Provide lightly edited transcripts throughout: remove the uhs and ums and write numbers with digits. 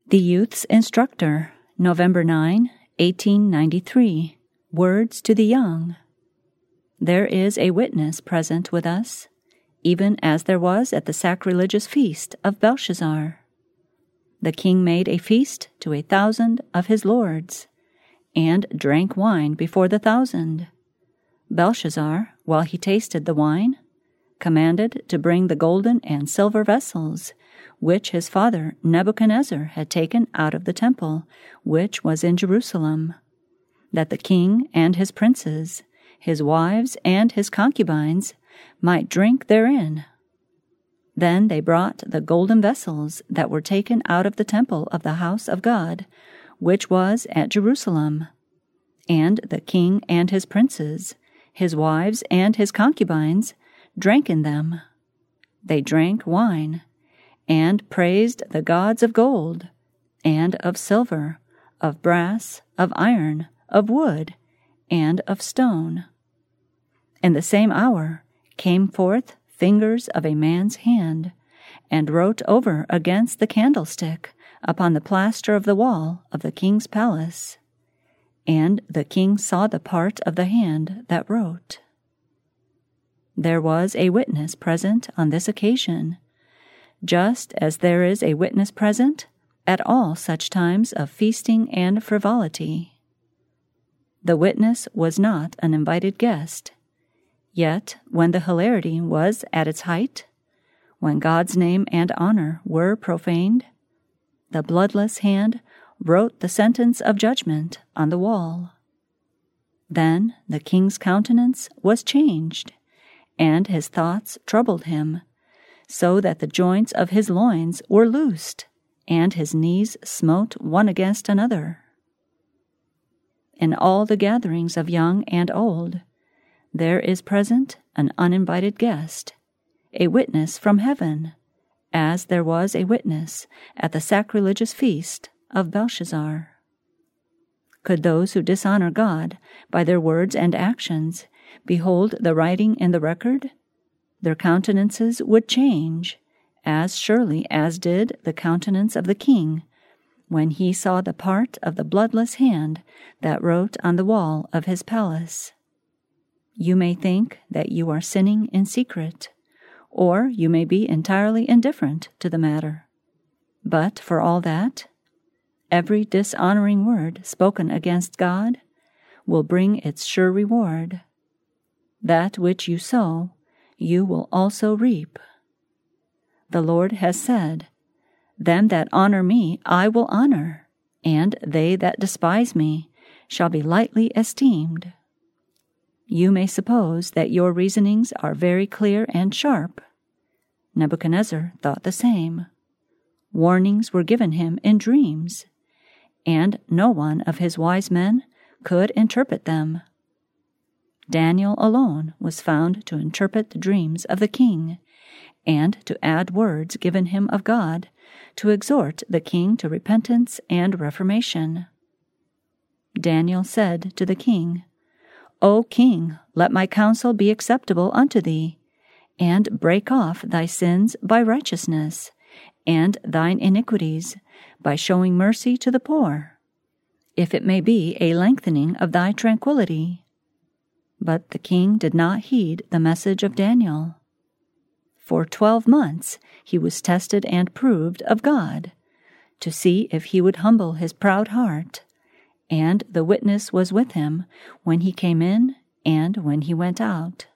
The Youth's Instructor, November 9, 1893. Words to the Young. There is a witness present with us, even as there was at the sacrilegious feast of Belshazzar. The king made a feast to 1,000 of his lords, and drank wine before the 1,000. Belshazzar, while he tasted the wine, commanded to bring the golden and silver vessels, which his father Nebuchadnezzar had taken out of the temple, which was in Jerusalem, that the king and his princes, his wives and his concubines, might drink therein. Then they brought the golden vessels that were taken out of the temple of the house of God, which was at Jerusalem, and the king and his princes, his wives and his concubines, drank in them. They drank wine, and praised the gods of gold, and of silver, of brass, of iron, of wood, and of stone. In the same hour came forth fingers of a man's hand, and wrote over against the candlestick upon the plaster of the wall of the king's palace. And the king saw the part of the hand that wrote. There was a witness present on this occasion, just as there is a witness present at all such times of feasting and frivolity. The witness was not an invited guest, yet when the hilarity was at its height, when God's name and honor were profaned, the bloodless hand wrote the sentence of judgment on the wall. Then the king's countenance was changed, and his thoughts troubled him, so that the joints of his loins were loosed, and his knees smote one against another. In all the gatherings of young and old, there is present an uninvited guest, a witness from heaven, as there was a witness at the sacrilegious feast of Belshazzar. Could those who dishonor God by their words and actions behold the writing in the record, their countenances would change, as surely as did the countenance of the king when he saw the part of the bloodless hand that wrote on the wall of his palace. You may think that you are sinning in secret, or you may be entirely indifferent to the matter. But for all that, every dishonoring word spoken against God will bring its sure reward. That which you sow, you will also reap. The Lord has said, "Them that honor me I will honor, and they that despise me shall be lightly esteemed." You may suppose that your reasonings are very clear and sharp. Nebuchadnezzar thought the same. Warnings were given him in dreams, and no one of his wise men could interpret them. Daniel alone was found to interpret the dreams of the king, and to add words given him of God to exhort the king to repentance and reformation. Daniel said to the king, "O king, let my counsel be acceptable unto thee, and break off thy sins by righteousness, and thine iniquities by showing mercy to the poor, if it may be a lengthening of thy tranquility." But the king did not heed the message of Daniel. For 12 months he was tested and proved of God, to see if he would humble his proud heart, and the witness was with him when he came in and when he went out.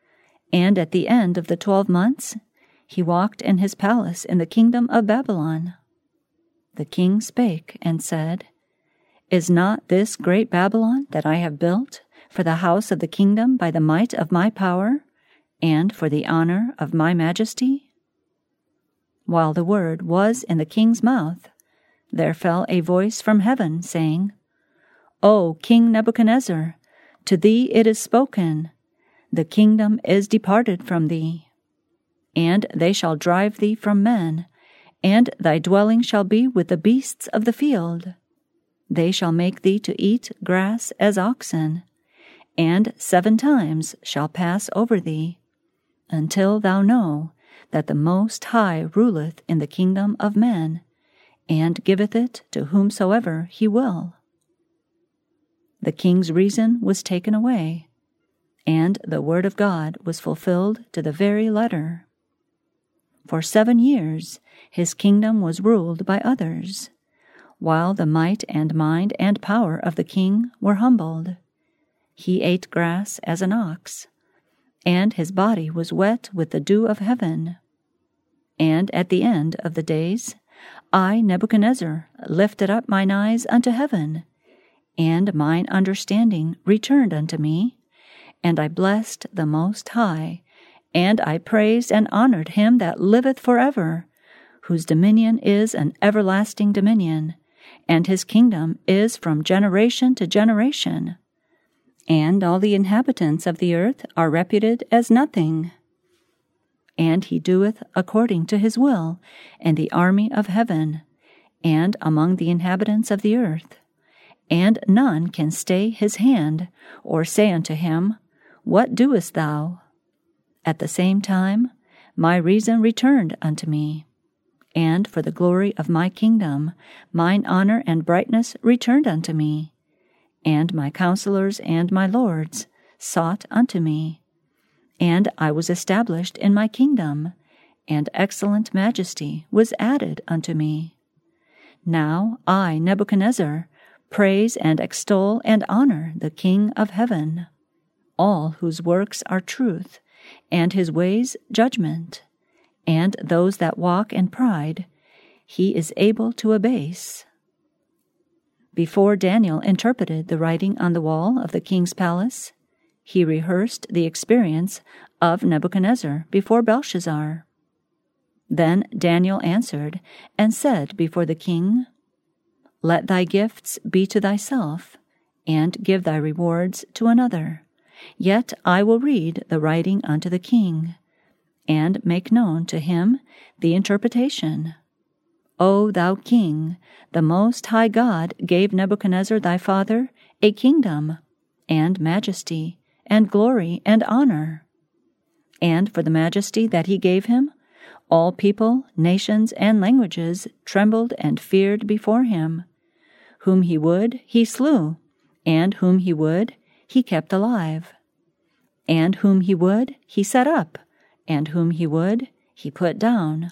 And at the end of the 12 months he walked in his palace in the kingdom of Babylon. The king spake and said, "Is not this great Babylon that I have built for the house of the kingdom by the might of my power, and for the honor of my majesty?" While the word was in the king's mouth, there fell a voice from heaven, saying, "O King Nebuchadnezzar, to thee it is spoken, the kingdom is departed from thee, and they shall drive thee from men, and thy dwelling shall be with the beasts of the field. They shall make thee to eat grass as oxen, and 7 times shall pass over thee, until thou know that the Most High ruleth in the kingdom of men, and giveth it to whomsoever he will. The king's reason was taken away, and the word of God was fulfilled to the very letter. For 7 years his kingdom was ruled by others, while the might and mind and power of the king were humbled. He ate grass as an ox, and his body was wet with the dew of heaven. And at the end of the days, I, Nebuchadnezzar, lifted up mine eyes unto heaven, and mine understanding returned unto me, and I blessed the Most High, and I praised and honored him that liveth forever, whose dominion is an everlasting dominion, and his kingdom is from generation to generation. And all the inhabitants of the earth are reputed as nothing. And he doeth according to his will in the army of heaven, and among the inhabitants of the earth. And none can stay his hand, or say unto him, What doest thou? At the same time, my reason returned unto me, and for the glory of my kingdom, mine honor and brightness returned unto me. And my counselors and my lords sought unto me. And I was established in my kingdom, and excellent majesty was added unto me. Now I, Nebuchadnezzar, praise and extol and honor the King of heaven, all whose works are truth, and his ways judgment, and those that walk in pride he is able to abase. Before Daniel interpreted the writing on the wall of the king's palace, he rehearsed the experience of Nebuchadnezzar before Belshazzar. Then Daniel answered and said before the king, Let thy gifts be to thyself, and give thy rewards to another. Yet I will read the writing unto the king, and make known to him the interpretation. O thou king, the Most High God gave Nebuchadnezzar thy father a kingdom, and majesty, and glory, and honor. And for the majesty that he gave him, all people, nations, and languages trembled and feared before him. Whom he would, he slew, and whom he would, he kept alive. And whom he would, he set up, and whom he would, he put down.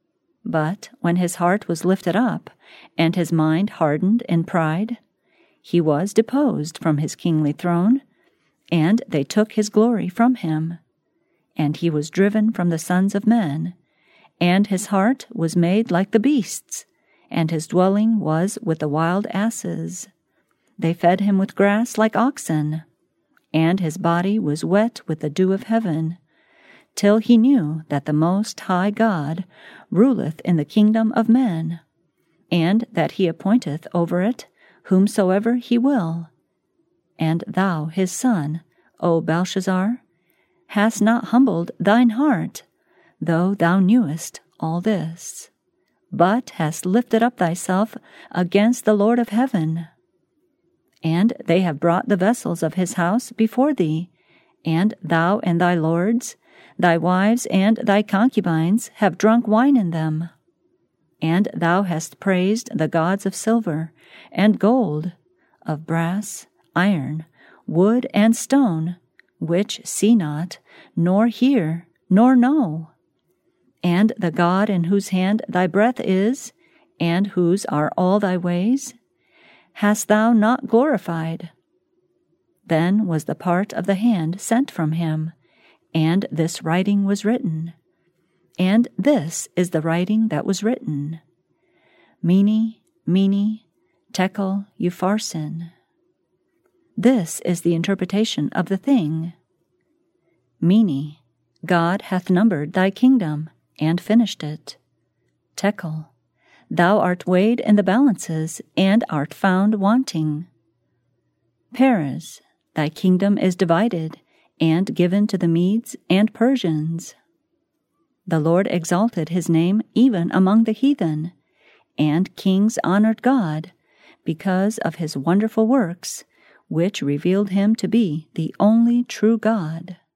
But when his heart was lifted up, and his mind hardened in pride, he was deposed from his kingly throne, and they took his glory from him. And he was driven from the sons of men, and his heart was made like the beasts, and his dwelling was with the wild asses. They fed him with grass like oxen, and his body was wet with the dew of heaven, till he knew that the Most High God ruleth in the kingdom of men, and that he appointeth over it whomsoever he will. And thou, his son, O Belshazzar, hast not humbled thine heart, though thou knewest all this, but hast lifted up thyself against the Lord of heaven. And they have brought the vessels of his house before thee, and thou and thy lords, thy wives and thy concubines have drunk wine in them. And thou hast praised the gods of silver and gold, of brass, iron, wood, and stone, which see not, nor hear, nor know. And the God in whose hand thy breath is, and whose are all thy ways, hast thou not glorified? Then was the part of the hand sent from him, and this writing was written. And this is the writing that was written. Mene, Mene, Tekel, Upharsin. This is the interpretation of the thing. Mene, God hath numbered thy kingdom, and finished it. Tekel, thou art weighed in the balances, and art found wanting. Peres, thy kingdom is divided, and given to the Medes and Persians. The Lord exalted his name even among the heathen, and kings honored God, because of his wonderful works, which revealed him to be the only true God.